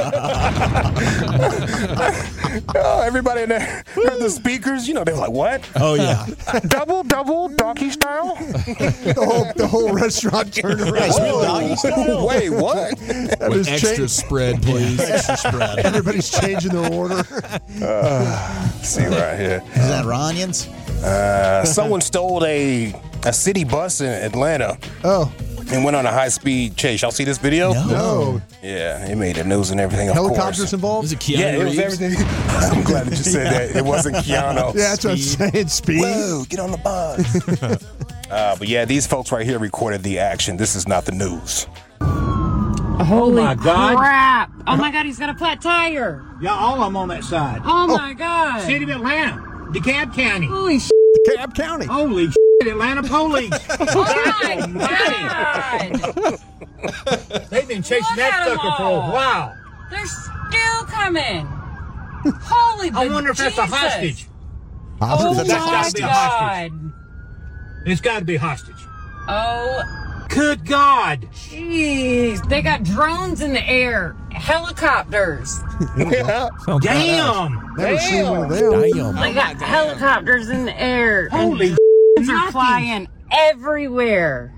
Oh, everybody in there heard the speakers. You know, they were like, what? Oh, yeah. Double, double doggy style? The whole, the whole restaurant turned around. Doggy style. Wait, what? That With was extra cha- spread, please. Extra spread. Everybody's changing their order. Uh, see right here. Is that Ronions? Uh, someone stole a a city bus in Atlanta Oh, and went on a high speed chase. Y'all see this video? no. Yeah, it made the news and everything. Of Helicopters course. involved? Was it Keanu Yeah, it was Reeves? everything. I'm glad that you said that. It wasn't Keanu. Yeah, that's what I'm saying. Speed. Whoa, get on the bus. uh, but yeah, these folks right here recorded the action. This is not the news. Holy my God. Crap! Oh my God, he's got a flat tire. Yeah, all of them on that side. Oh, my God. City of Atlanta, DeKalb County. Holy sh! Cab County. Holy shit, Atlanta police. Oh my God! They've been chasing Look that at 'em sucker for a all. while. They're still coming. Holy I wonder if that's a Jesus. hostage. Oh That's my gotta be a hostage. God. It's got to be hostage. Oh, Good God. jeez. They got drones in the air, helicopters. Yeah. Damn. Never seen one of them. Damn. They got helicopters in the air. Holy and drones are flying everywhere.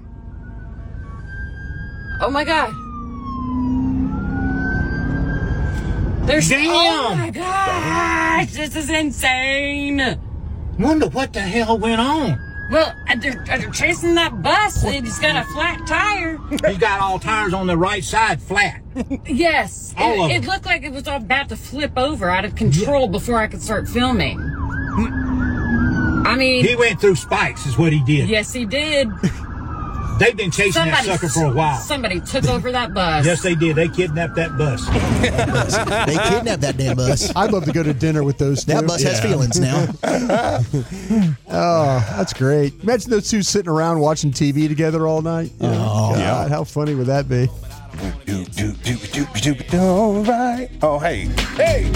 Oh my God. There's Damn. Oh my gosh, this is insane. Wonder what the hell went on. Well, they're, they're chasing that bus. It's got a flat tire. He's got all tires on the right side flat. Yes. All of It, them. it looked like it was about to flip over out of control before I could start filming. I mean, He went through spikes is what he did. yes, he did. They've been chasing Somebody, that sucker for a while. somebody took over that bus. Yes, they did. They kidnapped that bus. They kidnapped that damn bus. I'd love to go to dinner with those two. That bus has feelings now. Oh, that's great. Imagine those two sitting around watching T V together all night. You know, Oh. God, how funny would that be? Do, do, do, do, do, do, all right. Oh, hey. Hey.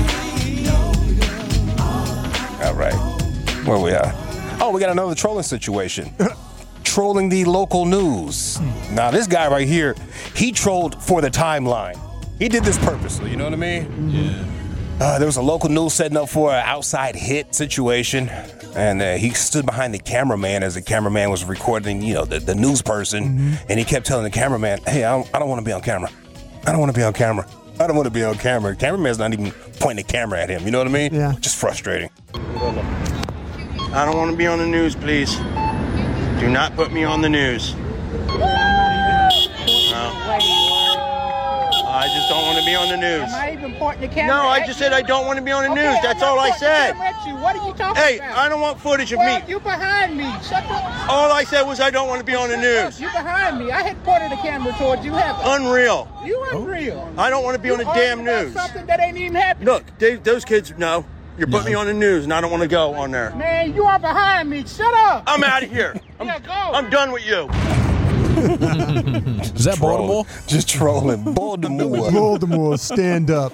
All right. Where we at? Oh, we got another trolling situation. Trolling the local news. Now, this guy right here, he trolled for the timeline. He did this purposely, you know what I mean? Yeah. Uh, there was a local news setting up for an outside hit situation, and uh, he stood behind the cameraman as the cameraman was recording, you know, the, the news person, mm-hmm. and he kept telling the cameraman, hey, I don't, I don't want to be on camera. I don't want to be on camera. I don't want to be on camera. The cameraman's not even pointing the camera at him. You know what I mean? Yeah. Just frustrating. I don't want to be on the news, please. Do not put me on the news. No. I just don't want to be on the news. Am I even pointing the camera? No, I at just you? said I don't want to be on the Okay, news. I'm That's not all I pointing the said. camera at you. What are you talking Hey, about? I don't want footage of well, me. you behind me. Shut up. All I said was I don't want to be on the news. You behind me. I had pointed the camera towards you, haven't I? Unreal. You unreal. I don't want to be you on the damn about news. Something that ain't even happening. Look, they, those kids know. You're putting No. me on the news, and I don't want to go on there. Man, you are behind me. Shut up. I'm out of here. I'm, Yeah, go. I'm done with you. Is that Baltimore? Just trolling. Baltimore. Baltimore, stand up.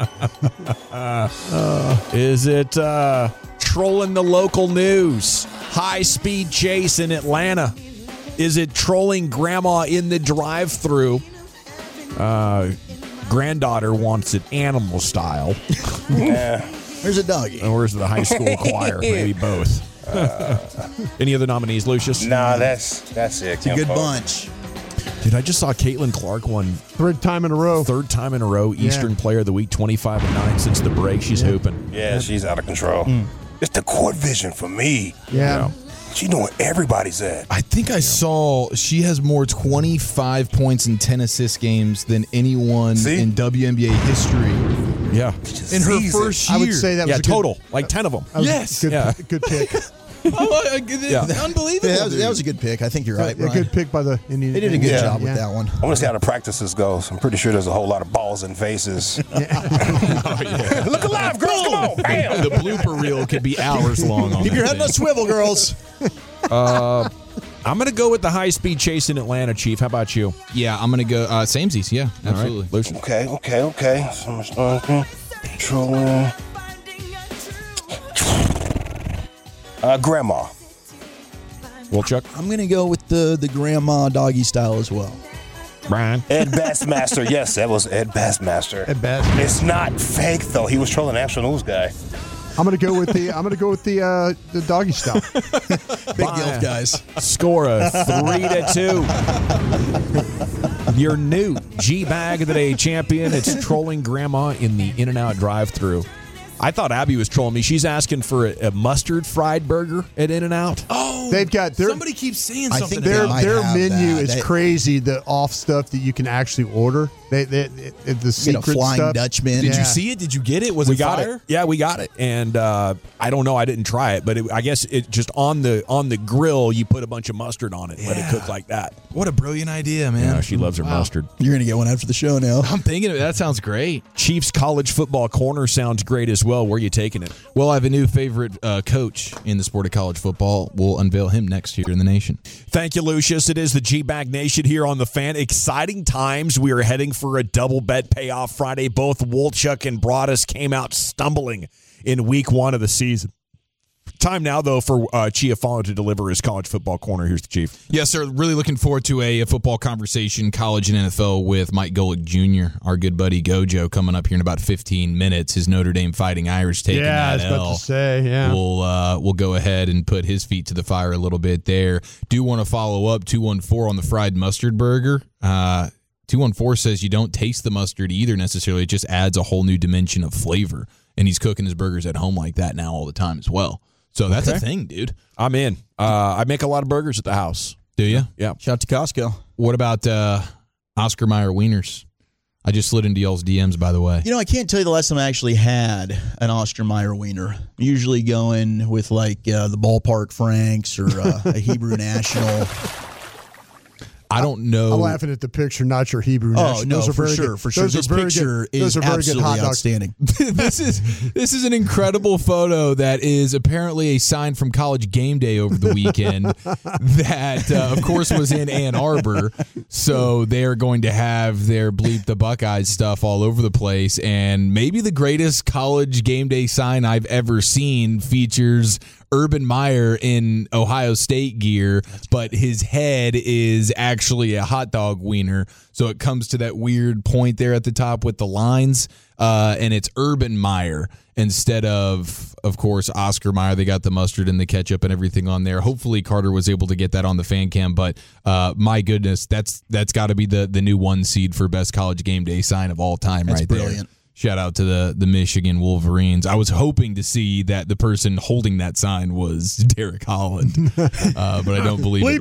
Uh, is it uh, trolling the local news? High-speed chase in Atlanta. Is it trolling grandma in the drive-thru? Uh, granddaughter wants it animal style. Yeah. There's a doggy. Or is it the high school choir? Maybe both. Uh, Any other nominees, Lucius? Nah, that's that's it. It's a good bunch. Dude, I just saw Caitlin Clark won Third time in a row. third time in a row Eastern Yeah. Player of the Week, twenty-five and nine since the break. She's Yeah. hooping. Yeah, she's out of control. Mm. It's the court vision for me. Yeah. She doing everybody's at. I think I saw she has more twenty-five points and ten assist games than anyone See? in W N B A history. Yeah. In her season. first year. I would say that Yeah, was a good, total. Like ten of them. that was a Yes. Good, Yeah. good pick. Oh, uh, Yeah. Unbelievable. Yeah, that, was, dude. that was a good pick. I think you're right, a Brian. good pick by the Indian. They did a good Yeah. job with Yeah. that one. I want to see how the practices goes. I'm pretty sure there's a whole lot of balls and faces. Oh, yeah. Look alive, girls! Come on, bam! The blooper reel could be hours long on Keep that your head on a thing. swivel, girls. Uh, I'm going to go with the high-speed chase in Atlanta, Chief. How about you? Yeah, I'm going to go uh, samesies. Yeah, absolutely. All right, Lucian. Okay, okay, okay. So much Trolling. Uh, grandma. Wolchuk. I'm going to go with the, the grandma doggy style as well. Brian. Ed Bassmaster. Yes, that was Ed Bassmaster. Ed Bassmaster. It's not fake though. He was trolling National News guy. I'm gonna go with the. I'm gonna go with the uh, the doggy style. Big gilf, guys. Score a three to two. Your new G Bag of the Day champion. It's trolling grandma in the In-N-Out drive-thru. I thought Abby was trolling me. She's asking for a, a mustard fried burger at In-N-Out. Oh, They've got their, somebody keeps saying I something. think they their might their have menu that. is They- crazy. The off stuff that you can actually order. They, they, it, it- the Get a secret Flying stuff. Dutchman. Did Yeah. you see it? Did you get it? Was we it got fire? it. Yeah, we got it. And uh, I don't know. I didn't try it, but it, I guess it just on the on the grill, you put a bunch of mustard on it. Let it Yeah. cook like that. What a brilliant idea, man. Yeah, she loves her Wow. mustard. You're going to get one after the show now. I'm thinking of it. That sounds great. Chiefs college football corner sounds great as well. Where are you taking it? Well, I have a new favorite uh, coach in the sport of college football. We'll unveil him next year in the nation. Thank you, Lucius. It is the G-Bag Nation here on The Fan. Exciting times. We are heading for a double bet payoff Friday. Both Wolchuk and Broadus came out stumbling in week one of the season. Time now, though, for uh, Chiafalo to deliver his college football corner. Here's the Chief. Yes, sir. Really looking forward to a, a football conversation, college and N F L, with Mike Golick Junior, our good buddy Gojo, coming up here in about fifteen minutes. His Notre Dame Fighting Irish taking Yeah, I that was about L. to say, yeah. We'll, uh, we'll go ahead and put his feet to the fire a little bit there. Do want to follow up two one four on the fried mustard burger. Uh, two one four says you don't taste the mustard either necessarily. It just adds a whole new dimension of flavor. And he's cooking his burgers at home like that now all the time as well. So that's Okay. a thing, dude. I'm in. Uh, I make a lot of burgers at the house. Do you? Yeah. Shout out to Costco. What about uh, Oscar Mayer wieners? I just slid into y'all's D Ms, by the way. You know, I can't tell you the last time I actually had an Ostermeyer wiener. I'm usually going with like uh, the Ballpark Franks or uh, a Hebrew National. I don't know. I'm laughing at the picture, not your Hebrew. Oh, National. no, Those are for very sure, good. for sure. Those are This very picture good. Those is are very good absolutely hot dogs. outstanding. this is this is an incredible photo that is apparently a sign from College Game Day over the weekend that, uh, of course, was in Ann Arbor. So they're going to have their Bleep the Buckeyes stuff all over the place. And maybe the greatest College Game Day sign I've ever seen features Urban Meyer in Ohio State gear, but his head is actually actually a hot dog wiener. So it comes to that weird point there at the top with the lines, uh, and it's Urban Meyer instead of, of course, Oscar Mayer. They got the mustard and the ketchup and everything on there. Hopefully Carter was able to get that on the fan cam, but uh, my goodness, that's that's got to be the, the new one seed for best college game day sign of all time. That's right brilliant. There. Shout out to the, the Michigan Wolverines. I was hoping to see that the person holding that sign was Derek Holland, uh, but I don't believe it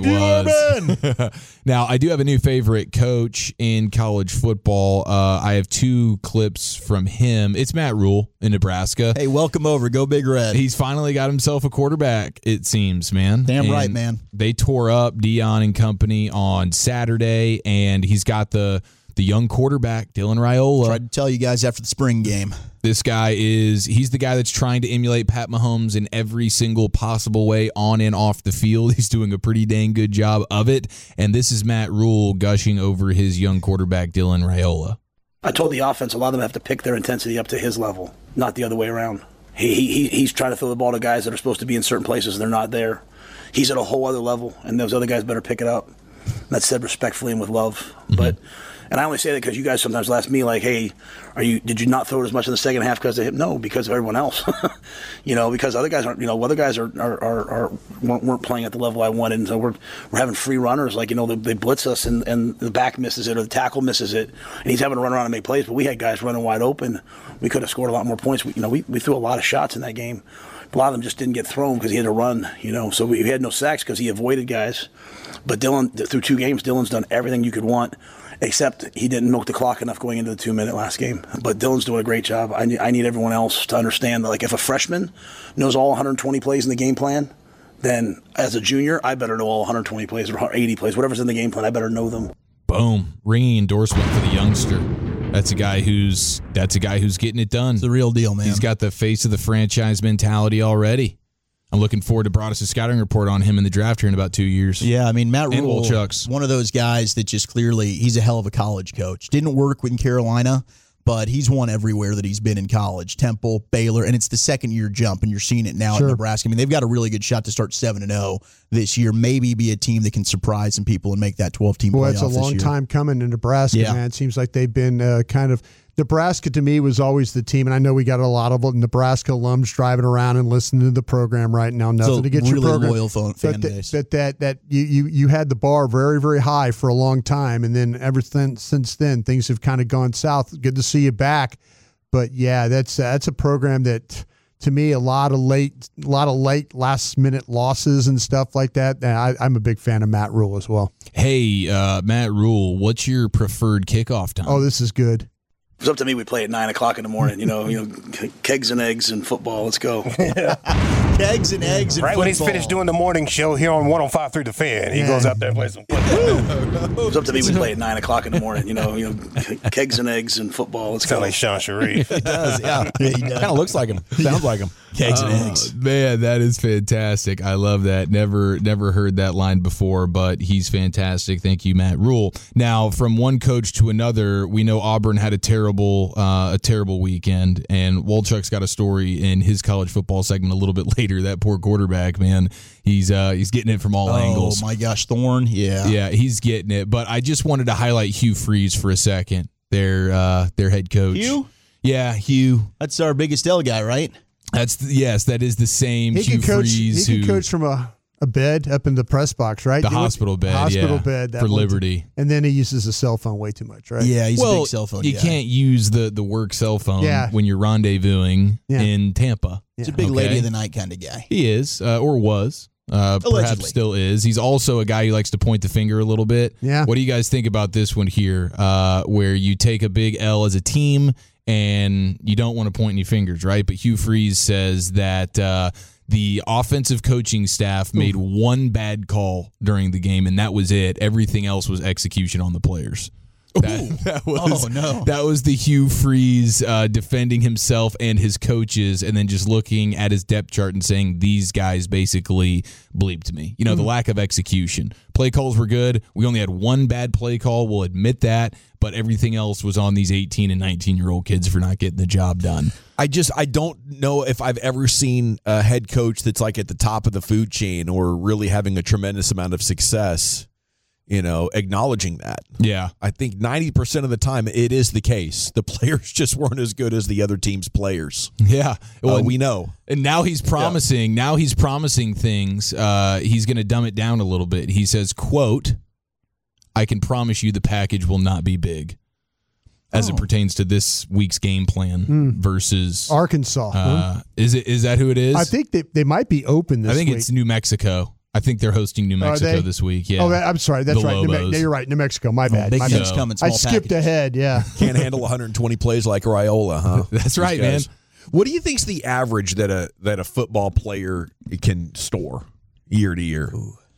was. Now, I do have a new favorite coach in college football. Uh, I have two clips from him. It's Matt Rule in Nebraska. Hey, welcome over. Go Big Red. He's finally got himself a quarterback, it seems, man. Damn and right, man. They tore up Dion and company on Saturday, and he's got the the young quarterback, Dylan Raiola. Tried to tell you guys after the spring game. This guy is, he's the guy that's trying to emulate Pat Mahomes in every single possible way on and off the field. He's doing a pretty dang good job of it. And this is Matt Rule gushing over his young quarterback, Dylan Raiola. I told the offense a lot of them have to pick their intensity up to his level, not the other way around. He, he He's trying to throw the ball to guys that are supposed to be in certain places and they're not there. He's at a whole other level, and those other guys better pick it up. That's said respectfully and with love. Mm-hmm. But and I only say that because you guys sometimes ask me, like, hey, are you? Did you not throw it as much in the second half because of him? No, because of everyone else. you know, because other guys aren't. You know, other guys are are, are, are weren't, weren't playing at the level I wanted, and so we're we're having free runners. Like, you know, they, they blitz us, and, and the back misses it or the tackle misses it, and he's having to run around and make plays. But we had guys running wide open. We could have scored a lot more points. We, you know, we, we threw a lot of shots in that game. A lot of them just didn't get thrown because he had to run, you know. So we had no sacks because he avoided guys. But Dylan, through two games, Dylan's done everything you could want, except he didn't milk the clock enough going into the two-minute last game. But Dylan's doing a great job. I need, I need everyone else to understand that, like, if a freshman knows all one hundred twenty plays in the game plan, then as a junior, I better know all one hundred twenty plays or eighty plays, whatever's in the game plan. I better know them. Boom, ringing endorsement for the youngster. That's a guy who's that's a guy who's getting it done. It's the real deal, man. He's got the face of the franchise mentality already. I'm looking forward to Broadus' scouting report on him in the draft here in about two years. Yeah, I mean, Matt and Rule, Wolchuk's. one of those guys that just clearly, he's a hell of a college coach. Didn't work in Carolina, but he's won everywhere that he's been in college. Temple, Baylor, and it's the second-year jump, and you're seeing it now Sure. at Nebraska. I mean, they've got a really good shot to start seven and oh this year, maybe be a team that can surprise some people and make that twelve-team playoff Boy, it's a this long year. time coming in Nebraska, Yeah. man. It seems like they've been uh, kind of – Nebraska, to me, was always the team, and I know we got a lot of Nebraska alums driving around and listening to the program right now. Nothing So to get really your program. loyal fan but base. That, that, that you, you, you had the bar very, very high for a long time, and then ever since, since then, things have kind of gone south. Good to see you back. But, yeah, that's that's a program that – to me, a lot of late, a lot of late last minute losses and stuff like that. And I, I'm a big fan of Matt Rule as well. Hey, uh, Matt Rule, what's your preferred kickoff time? Oh, this is good. If it's up to me, we play at nine o'clock in the morning. You know, you know, kegs and eggs and football. Let's go. Kegs and eggs and right football. when he's finished doing the morning show here on one oh five point three The Fan, he Yeah. goes out there and plays some football. If it's up to me, we play at nine o'clock in the morning. You know, you know, kegs and eggs and football. Let's Sound go. like Sean Sharif. He does, yeah. yeah he does. Kind of looks like him. Sounds like him. Kegs and Oh, eggs. Man, that is fantastic. I love that. Never never heard that line before, but he's fantastic. Thank you, Matt Rule. Now, from one coach to another, we know Auburn had a terrible uh, a terrible weekend, and Wolchuk's got a story in his college football segment a little bit later. That poor quarterback, man, he's uh, he's getting it from all oh, angles. my gosh, Thorne, yeah. Yeah, he's getting it. But I just wanted to highlight Hugh Freeze for a second, their uh, their head coach. Hugh? Yeah, Hugh. That's our biggest L guy, right? That's the, yes, that is the same He Hugh can coach. Freeze He can who coach from a, a bed up in the press box, right? The You look- hospital bed, hospital yeah, bed that for one- Liberty. and then he uses a cell phone way too much, right? Yeah, he's well, a big cell phone you guy. can't use the, the work cell phone Yeah. when you're rendezvousing Yeah. in Tampa. He's a big Okay. lady of the night kind of guy. He is, uh, or was. Uh, Allegedly. perhaps still is. He's also a guy who likes to point the finger a little bit. Yeah. What do you guys think about this one here, uh, where you take a big L as a team and you don't want to point any fingers, right? But Hugh Freeze says that uh, the offensive coaching staff made one bad call during the game, and that was it. Everything else was execution on the players. That, that was, Oh, no. That was the Hugh Freeze uh, defending himself and his coaches, and then just looking at his depth chart and saying, these guys basically bleeped me. You know, the lack of execution. Play calls were good. We only had one bad play call. We'll admit that. But everything else was on these eighteen and nineteen-year-old kids for not getting the job done. I just I don't know if I've ever seen a head coach that's like at the top of the food chain or really having a tremendous amount of success you know, acknowledging that. Yeah. I think ninety percent of the time it is the case. The players just weren't as good as the other team's players. Yeah. Well, uh, we know. And now he's promising, yeah. now he's promising things. Uh, he's going to dumb it down a little bit. He says, quote, I can promise you the package will not be big as oh. it pertains to this week's game plan mm. versus Arkansas. Uh, huh? Is it? Is that who it is? I think they, they might be open this week. I think week. it's New Mexico. I think they're hosting New Mexico this week. Yeah. Oh, I'm sorry. That's the right. New Me- you're right. New Mexico. My bad. Oh, big My things bad. coming. Small I skipped packages. ahead. Yeah. Can't handle one hundred twenty plays like Raiola, huh? That's right, man. What do you think's the average that a that a football player can store year to year,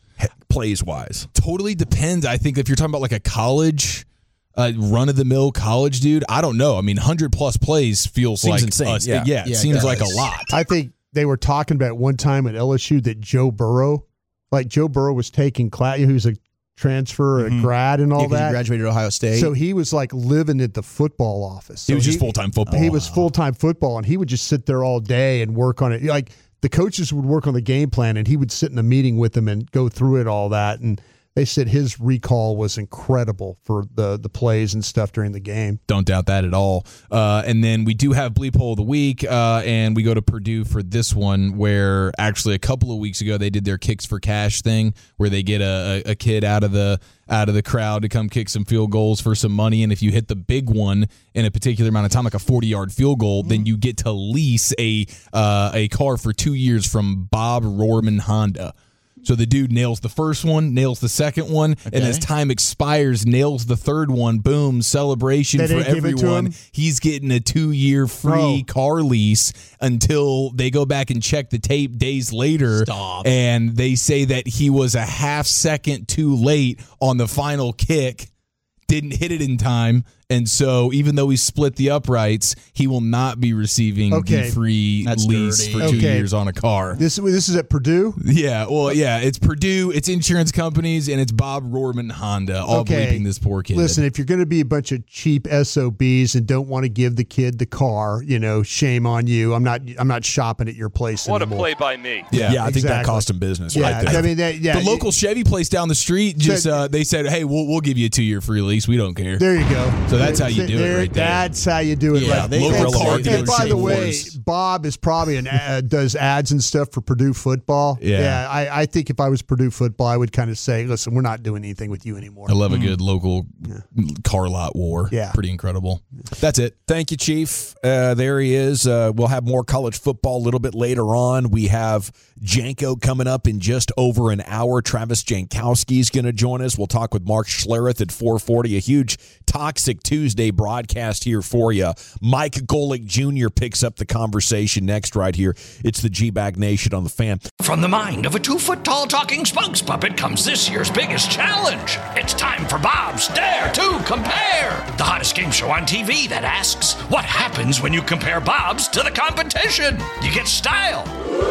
plays wise? Totally depends. I think if you're talking about like a college. Uh, run of the mill college dude, I don't know. I mean, hundred plus plays feels seems like insane. Uh, yeah, yeah, it yeah, seems it like a lot. I think they were talking about one time at L S U that Joe Burrow, like Joe Burrow was taking class, who's a transfer, mm-hmm. a grad, and all yeah, that. He graduated at Ohio State, so he was like living at the football office. So he was just full time football. He was full time football, and he would just sit there all day and work on it. Like the coaches would work on the game plan, and he would sit in a meeting with them and go through it all that and. They said his recall was incredible for the the plays and stuff during the game. Don't doubt that at all. Uh, and then we do have Bleep Hole of the Week, uh, and we go to Purdue for this one, where actually a couple of weeks ago they did their Kicks for Cash thing, where they get a, a, a kid out of the out of the crowd to come kick some field goals for some money, and if you hit the big one in a particular amount of time, like a forty-yard field goal, mm-hmm. then you get to lease a uh, a car for two years from Bob Rohrman Honda. So the dude nails the first one, nails the second one, okay. and as time expires, nails the third one. Boom, celebration they for everyone. He's getting a two-year free oh. car lease until they go back and check the tape days later. Stop. And they say that he was a half second too late on the final kick, didn't hit it in time. And so even though he split the uprights, he will not be receiving okay. the free That's lease dirty. for two okay. years on a car. This this is at Purdue? Yeah, well, yeah, it's Purdue, it's insurance companies, and it's Bob Rohrman Honda, all okay. bleeping this poor kid. Listen, if you're going to be a bunch of cheap S O Bs and don't want to give the kid the car, you know, shame on you. I'm not I'm not shopping at your place what anymore. What a play by me. Yeah, yeah I exactly. think that cost him business yeah, right there. I mean, that, yeah, the local Chevy place down the street, just so, uh, they said, hey, we'll, we'll give you a two-year free lease. We don't care. There you go. So that's how you do there, it right there. That's how you do it yeah, right they, and, and, and by the way, wars. Bob is probably an ad, does ads and stuff for Purdue football. Yeah, yeah I, I think if I was Purdue football, I would kind of say, listen, we're not doing anything with you anymore. I love a good local yeah. car lot war. Yeah. Pretty incredible. That's it. Thank you, Chief. Uh, there he is. Uh, we'll have more college football a little bit later on. We have Janko coming up in just over an hour. Travis Jankowski is going to join us. We'll talk with Mark Schlereth at four forty. A huge Toxic Tuesday broadcast here for you. Mike Golick Junior picks up the conversation next right here. It's the G-Bag Nation on the Fan. From the mind of a two-foot-tall talking spokes puppet comes this year's biggest challenge. It's time for Bob's Dare to Compare, the hottest game show on T V that asks, what happens when you compare Bob's to the competition? You get style.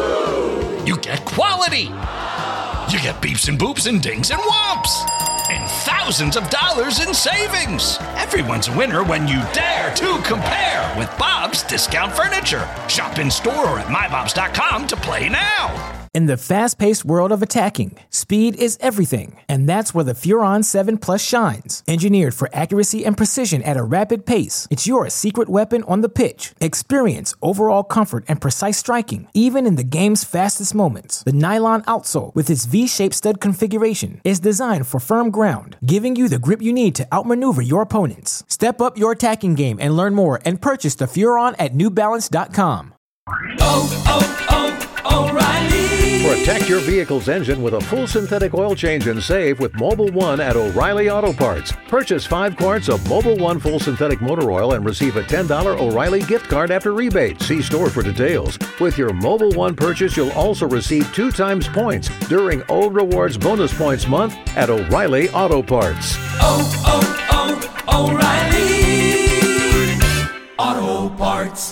You get quality. You get beeps and boops and dings and whomps. And thousands of dollars in savings. Everyone's a winner when you dare to compare with Bob's Discount Furniture. Shop in store or at my bobs dot com to play now. In the fast-paced world of attacking, speed is everything, and that's where the Furon seven Plus shines. Engineered for accuracy and precision at a rapid pace, it's your secret weapon on the pitch. Experience overall comfort and precise striking, even in the game's fastest moments. The nylon outsole, with its V-shaped stud configuration, is designed for firm ground, giving you the grip you need to outmaneuver your opponents. Step up your attacking game and learn more and purchase the Furon at new balance dot com. Oh, oh, oh, O'Reilly. Protect your vehicle's engine with a full synthetic oil change and save with Mobil one at O'Reilly Auto Parts. Purchase five quarts of Mobil one full synthetic motor oil and receive a ten dollars O'Reilly gift card after rebate. See store for details. With your Mobil one purchase, you'll also receive two times points during O Rewards Bonus Points Month at O'Reilly Auto Parts. Oh, oh, oh, O'Reilly Auto Parts.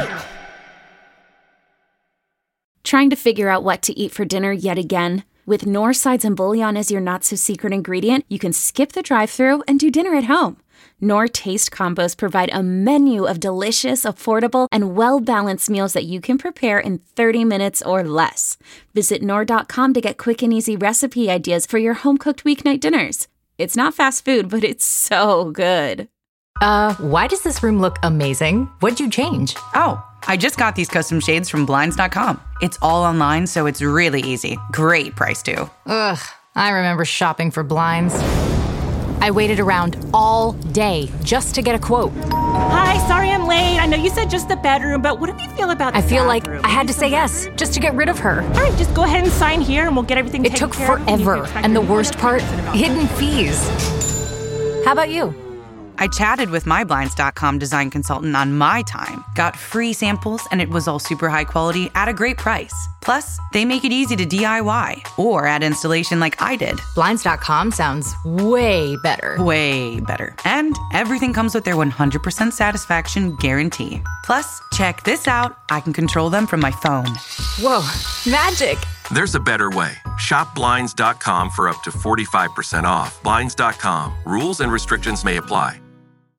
Trying to figure out what to eat for dinner yet again? With North Sides and Bouillon as your not-so-secret ingredient, you can skip the drive-thru and do dinner at home. Knorr Taste Combos provide a menu of delicious, affordable, and well-balanced meals that you can prepare in thirty minutes or less. Visit Knorr dot com to get quick and easy recipe ideas for your home-cooked weeknight dinners. It's not fast food, but it's so good. Uh, why does this room look amazing? What'd you change? Oh, I just got these custom shades from Blinds dot com. It's all online, so it's really easy. Great price, too. Ugh, I remember shopping for blinds. I waited around all day just to get a quote. Hi, sorry I'm late. I know you said just the bedroom, but what do you feel about the I feel bathroom? like I had to say yes just to get rid of her. All right, just go ahead and sign here and we'll get everything It taken took care of. forever, and the worst part, hidden fees. How about you? I chatted with my Blinds dot com design consultant on my time, got free samples, and it was all super high quality at a great price. Plus, they make it easy to D I Y or add installation like I did. Blinds dot com sounds way better. Way better. And everything comes with their one hundred percent satisfaction guarantee. Plus, check this out. I can control them from my phone. Whoa, magic. There's a better way. Shop Blinds dot com for up to forty-five percent off. Blinds dot com. Rules and restrictions may apply.